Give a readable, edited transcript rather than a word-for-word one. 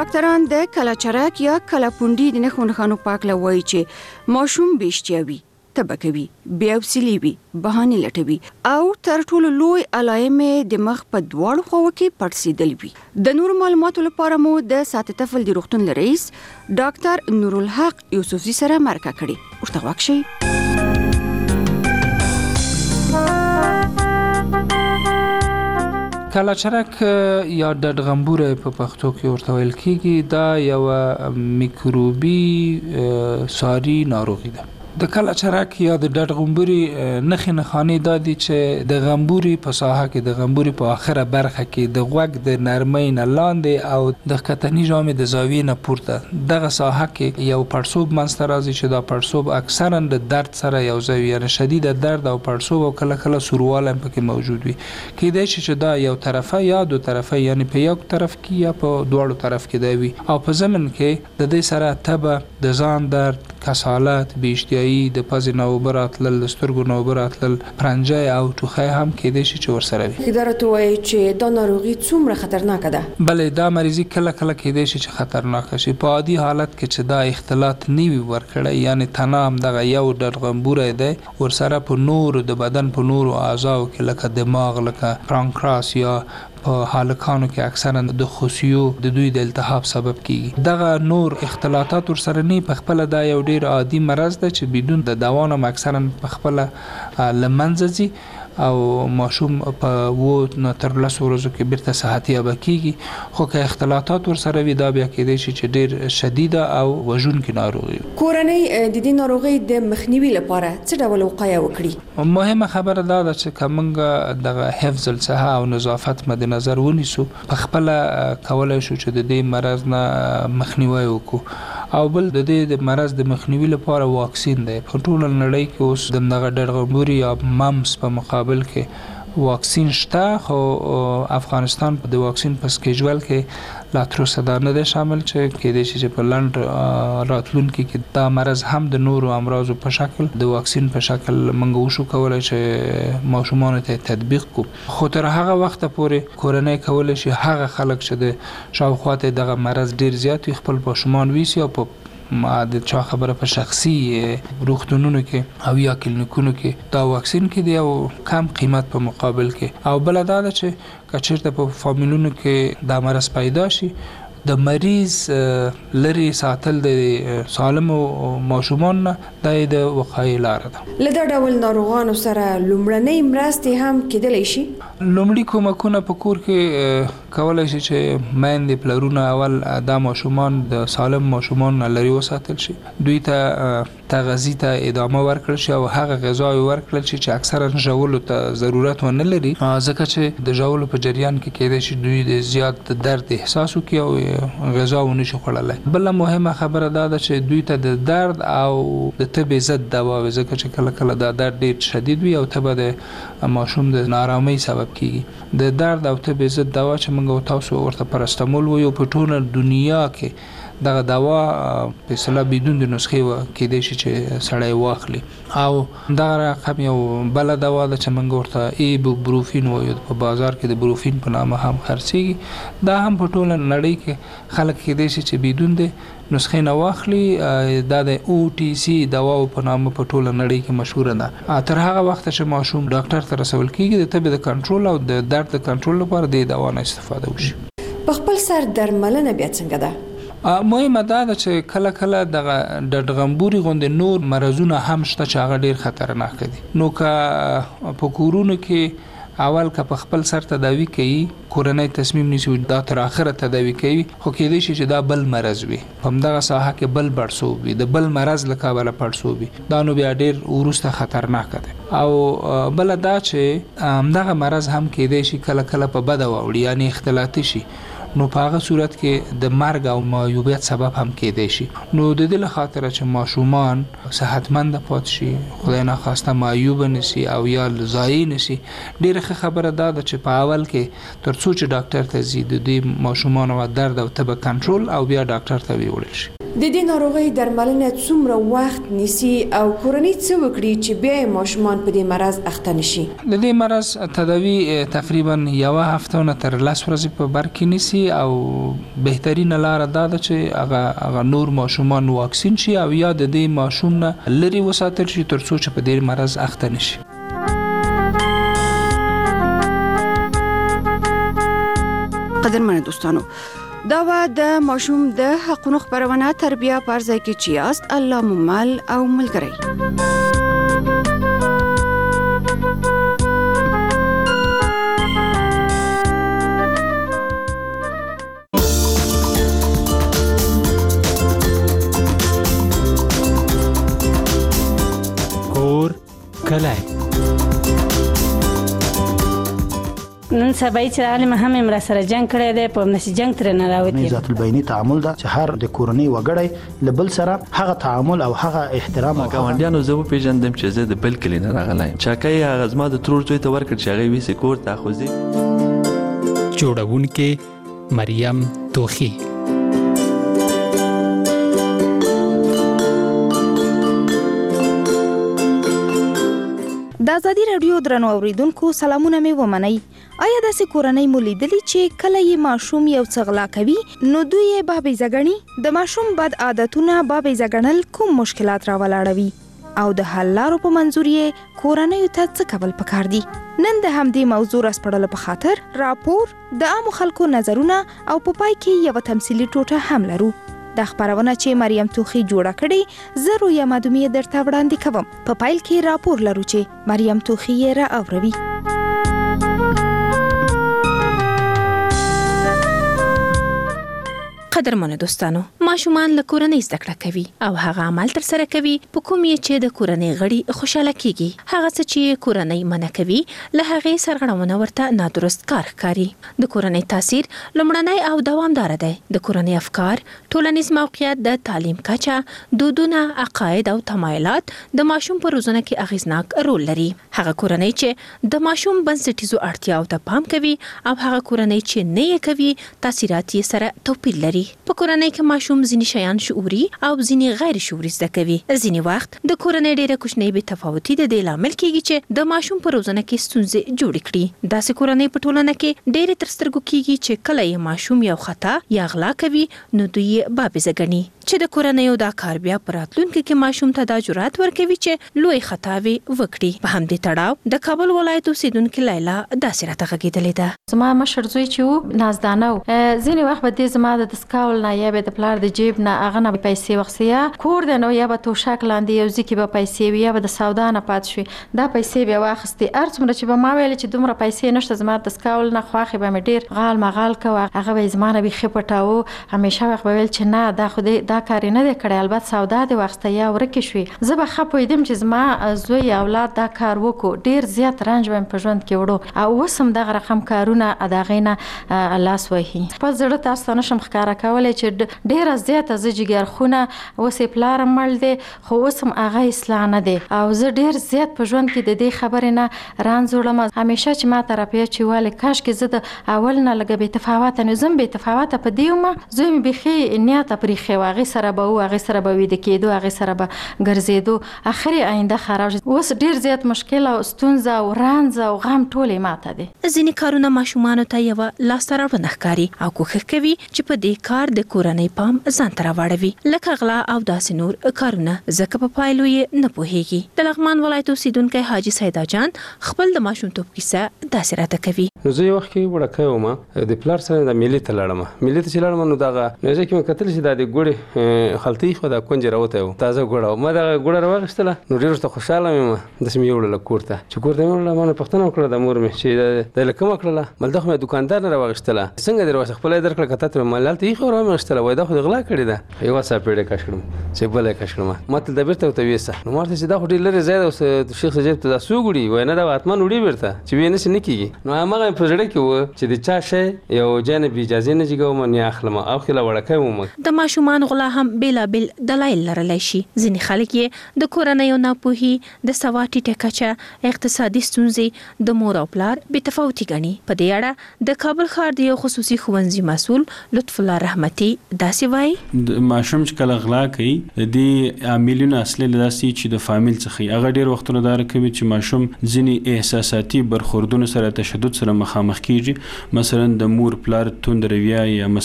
ډاکټران د کلاچرک یا کلاپونډي د نښو پاک لوي چې ماشوم بيشتيوي تبکوي بیا وسیلی وي بهانه لټوي او تر ټولو لوی علائم د مخ په دواړو خواو کې پړسیدل وي. د نور معلوماتو لپاره مو د سات طفل د روغتون رئیس ډاکټر نورالحق یوسفزي سره مرکه کړې. ورته واکشي کلاچرک یا ډډغمبوره په پښتو کې ورته ویل کیږي. دا یو میکروبي ساري ناروغي ده. د کلاچرک یا د ډډغمبوري نښانې دا دي چې د غمبوري په ساحه کې د غمبوري په اخره برخه کې د غوږ د نرمۍ نه لاندې او د کتنی جامې د زاویې نه پورته دغه ساحه کې یو پړسوب منځته راځي چې دا پړسوب اکثرا د درد سره یو ځای یعنی شدید درد او پړسوب او کله کله سورواله پکې موجود وي. کېدای شي چې دا یو طرفه یا دو طرفه یعنی په یو طرف کې یا په دواړو طرف کې دی وي او په ضمن کې د دې سره تبه د ځان درد کسالت بیشتیایی د پزې نوبرات لل سترګو نوبرات لل پرنجای او ټوخی هم کېدای شي چې ورسره وي. اداره وایي چې دا ناروغي څومره خطرناک ده؟ بلې دا مریضي کله کله کېدای شي چې خطرناک شي په عادي حالت کې چې دا اختلاط نیوي ورکړی یعنی تنه هم دغه یو ډډغمبوره دی ورسره په نور د بدن په نور اعضاو کې لکه دماغ لکه پانکراس یا په حالکانو کې اکثرا د خصیو د دوی د التهاب سبب کیږي. دغه نور اختلاطات ورسره نه په خپل دا یو ډیر عادي مرض ده چې بدون د دوا نه اکثرا په خپل لمنځي او ماشوم په وو تر 10 ورځو کې بیرته صحتي اب کیږي. خو که اختلاطات ورسره وي دا بیا کېدای شي چې ډیر شدیده او وژونکې ناروغي. کورنۍ د دې ناروغي د مخنیوي لپاره څه ډول وقایه وکړي؟ مهمه خبره دا ده چې کومه دغه حفظ الصحه او نظافت مد نظر ونیسو په خپل کولای شو چې د دې مرض نه مخنیوي وکړو او بل د دې مرض د مخنیوي لپاره واکسین دی. په ټول نړۍ کې اوس دغه ډډغمبوري یا ممس په مقابل کې واکسین شته خو افغانستان په د واکسین په سکیجول کې لا تر اوسه دا نه دی شامل چې کېدای شي چې په لند راتلونکي کې دا مرض هم د نورو امراضو په شکل د واکسین په شکل منګو شو کولای چې ماشومان ته تطبیق کو. خو تر هغه وخت پورې کورنۍ کولای شي هغه خلک چې د شاوخواته دغه مرض ډیر زیات خپل ماشومان ویسي او په ما د چا خبره په شخصي روغتونونو کې او یا کلینیکونو کې دا واکسین کې دی او کم قیمت په مقابل کې او بل دا چې کچیرته په فامیلونو کې دا مرض پیدا شي د مریض لري ساتل د سالم ماشومان نه د وقایې لار ده. لدا ډول ناروغانو سره لومړنۍ مرستې هم کېدلی شي. لومړی کومکونه په کور کې کولای شي چې مېندې پلرونه اول د ماشومان د سالم ماشومان لري وساتل شي. دوی ته تغذیه ته ادامه ورکړل شي او هغه غذاوي ورکړل شي چې اکثرا ژولو ته ضرورت ونه لري ځکه چې د ژولو په جریان کې کېدای شي دوی د زیات درد احساس وکړي او غذا ونشي خوړلای. بل مهمه خبره دا ده چې دوی ته د درد او د تبې ضد دوا ځکه چې کله کله دا درد ډیر شدید وي او تبه د ماشوم د نارامۍ سبب کیږي. د درد او تبې ضد دوا چې موږ تاسو ورته پرستمول وایو په ټوله دنیا کې دغه دوا په اصطلاح بدون د نسخې کېدای شي چې سړی واخلي او دا رقم یو بل دوا ده چې موږ ورته ایبوپروفین وایو په بازار کې د بروفین په نامه هم خرڅيږي. دا هم په ټوله نړۍ کې خلک کېدای شي چې بدون د نسخې نه واخلي. دا د او ټي سي دوا په نامه په ټوله نړۍ کې مشهور ده. تر هغه وخت چې ماشوم ډاکټر ته رسول کیږي د تبې د کنټرول او د درد د کنټرول لپاره د دوا نه استفاده وشي. په خپل سر درملنه بیا څنګه ده؟ مهمه دا ده چې کله کله د ډډغمبوري غوندې نور مرزونه هم شته چې هغه ډیر خطرناک دي. نو که په کورونو کې اول که په خپل سر تداوی کوي کورنۍ تصمیم نیسي دا تر اخره تداوی کوي خو کېدای شي چې دا بل مرز وي په همدغه ساحه کې بل پړسوب وي د بل مرز له کابله پړسوب وي دا نو بیا ډیر وروسته خطرناک دی. او بل دا چې همدغه مرز هم کېدای شي کله کله په بده واوړي یعنی اختلاطي شي نو په هغه صورت کې د مرګ او معیوبیت سبب هم کېدای شي. نو د دې لخاطر چې ماشومان صحتمند پات شي خدای نه خواسته معیوب نشي او یا ضایع نشي ډیره خبره ده چې په اول کې تر څو چې ډاکټر ته ځي د دې ماشومان او درد او تبه کنټرول او بیا ډاکټر ته ویول شي. د دې ناروغۍ درملنه څومره وخت نیسي او کورنۍ څه وکړي چې بیا ماشومان په دې مرض اخته نشي؟ د دې مرض تداوی تقریبا یوه هفته نه تر 10 ورځې په بر کې نیسي او بهترینه لاره دا ده چې هغه نور ماشومان واکسین شي او یا د دې ماشوم نه لري وساتل شي ترڅو چې په دې مرض اخته نشي. قدرمن دوستانو، دا و د ماشوم د حقونو خبرونه تربیه پر ځای کې چې است الله ممل او ملګری. کور کلی نن سبا چې عالم هم امر سره جنگ کړی دی په نشي جنگ تر نه راوتی. ذات البینی تعامل دا چې هر د کورنۍ وګړی لبل سره هغه تعامل او هغه احترام او ګاونډیانو زه پیژندم چې زه د بل کلی نه راغلایم. چاکای هغه زما د ترور زوی ته ورکړ چې هغه ویسې کور ته خوځي. جوړونکې مریم توخی. د ازادي رادیو درنو اوریدونکو سلامونه مې ومنئ. آیا داسې کورنۍ مو لیدلي چې کله یې ماشوم یو څه غلا کوي نو دوی یې بابیزه ګڼي؟ د ماشوم بد عادتونه بابیزه ګڼل کوم مشکلات راولاړوي او د حل لارو په منظور یې کورنیو ته څه کول پکار دي؟ نن د همدې موضوع راسپړلو په خاطر راپور د عامو خلکو نظرونه او په پای کې یو تمثیلي ټوټه هم لرو. د خبرونه چې مریم توخی جوړه کړې زه رویا مادومی درته وړاندې کوم. په پایل کې راپور لرو چې مریم توخی یې را اوروي. قدرمنو دوستانو، ماشومان له کورنۍ زده کړه کوي او هغه عمل تر سره کوي په کوم چې د کورنۍ غړي خوشاله کیږي. هغه څه چې کورنۍ منع کوي له هغه سرغړونه ورته نادرست کار ښکاري. د کورنۍ تاثیر لومړنی او دوامدار دی. د کورنۍ افکار، ټولنیز موقعیت، د تعلیم کچه، دودونه، عقاید او تمایلات د ماشوم په روزنه کې اغیزناک رول لري. هغه کورنۍ چې د ماشوم بنسټیزو اړتیاو ته پام کوي او هغه کورنۍ چې نه یې کوي تاثیرات یې سره توپیر لري. په کورنۍ کې ماشوم ځینې شیان شعوري او ځینې غیر شعوري زده کوي. ځینې وخت د کورنۍ ډېره کوچنۍ بې تفاوتي د دې لامل کېږي چې د ماشوم په روزنه کې ستونزې جوړې کړي. داسې کورنۍ په ټولنه کې ډېرې تر سترګو کېږي چې کله یې ماشوم یو خطا یا غلا کوي نو دوی یې بابیزه ګڼي چې د کورنۍ دا کار بیا په راتلونکي کې ماشوم ته دا جرأت ورکوي چې لوی خطاوي وکړي. په همدې تړاو د کابل ولایت اوسیدونکې لیلا داسې راته غږېدلې ده. زما مشر زوی چې و نازدانه و، ځینې وخت به دې زما د دسکاول نه یا به د پلار د جیب نه هغه نه پیسې واخیستې، یا کور دی نو یا به توشک لاندې یو ځای کې به پیسې وي یا به د سودا نه پاتې شوې دا پیسې بیا واخیستې. هر څومره چې به ما ویل چې دومره پیسې نشته زما د دسکاول نه خواښې به مې ډېر غال مغال کوه، هغه به یې زما نه بیخي پټاوه. همیشه وخت به ویل چې نه دا خو دا کار یې نه دی کړی، البته سودا دې واخیسته یا ورکې شوې. زه به ښه پوهېدم چې زما زوی اولاد دا کار وکړو، ډېر زیات رنج به مې په ژوند کې وړو او اوس هم دغه رقم کارونه د هغې نه لاس وهي. خپل زړه تاسو ته نشم ښکاره کولی چې ډېره زیاته زه جګرخونه اوس یې پلار مړ دی خو اوس هم هغه اصلاح نه دی او زه ډېر زیات په ژوند کې د دې خبرې نه رنځ وړم. همیشه چې ما ته راپیه چې ولې کاشکې زه د اول نه لږه بې تفاوته نو زه هم بې تفاوته په دې ومه. زوی مې بیخي نیاته پرېښی و، هغې سره به و، هغې سره به ویده کېدو، هغې سره به ګرځېدو، اخر یې آینده خراب شد. اوس ډېر زیات مشکل او ستونزه او رنځ او غم ټول یې ماته دی. ځینې کارونه ماشومانو ته یوه لاسته راوړنه ښکاري او کوښښ کوي چې په دې کار د کورنۍ پام ځان ته راواړوي، لکه غلا او داسې نور کارونه، ځکه په پایلو یې نه پوهېږي. د لغمان ولایت اوسیدونکی حاجي سیدا جان خپل د ماشومتوب کیسه داسې راته کوي. نو زه یو وخت کې وړکی وم، د پلار سره د مېلې ته لاړم. مېلې ته چې لاړم نو دغه نږدې کې مې کتل چې دا د ګوړې خلطۍ خو دا کونج راوتی و، تازه ګوړه و. ما دغه ګوړه راواخیستله نو ډېر ورته خوشحاله مې وم. داسې مې یوړله کور ته. چې کور ته مې وړله ما نه پوښتنه وکړه د مور مې چې دا له کومه کړله؟ مل دا خو مې دوکاندار نه راواخیستله. څنګه دې راواخیسته؟ خپله یې درکړه که تا ته مې مال هلته ایښې ور ومې اخیستله. وایي دا خو دې غلا کړې ده. یوه څاپېړه یې کش کړم چې بله یې کش کړم. ما تل دا بېرته ورته ویسته. نو ما ورته چې دا خو ډېر لرې ځای ده، اوس شیخ صاحب ته دا څوک وړي؟ وایي نه دا حتما وړي بېرته چې ویې نشي نه کېږي. نو همغه مې په زړه کې و چې د چا شی یو جانب اجازه نه جګوم نه اخلم او خلا وړکه وم. د ماشومان غلا هم بیلابل دلایل لرلی شي. ځینې خلک یې د کورنیو ناپوهي، د سواد ټیټه کچه، اقتصادي ستونزې، د مور او پلار بې تفاوتي ګڼي. په دې اړه د کابل ښار د یو خصوصي ښوونځي مسؤل لطف الله رحمتي داسې وایي. د ماشوم چې کله غلا کوي د عاملونو اصلي داسې چې د فامیل څخه هغه ډیر وختونه دا کوي چې ماشوم ځینې احساساتي برخوردونو سره تشدد سره مخامخ کیږي. مثلا د مور پلار توند رویه یا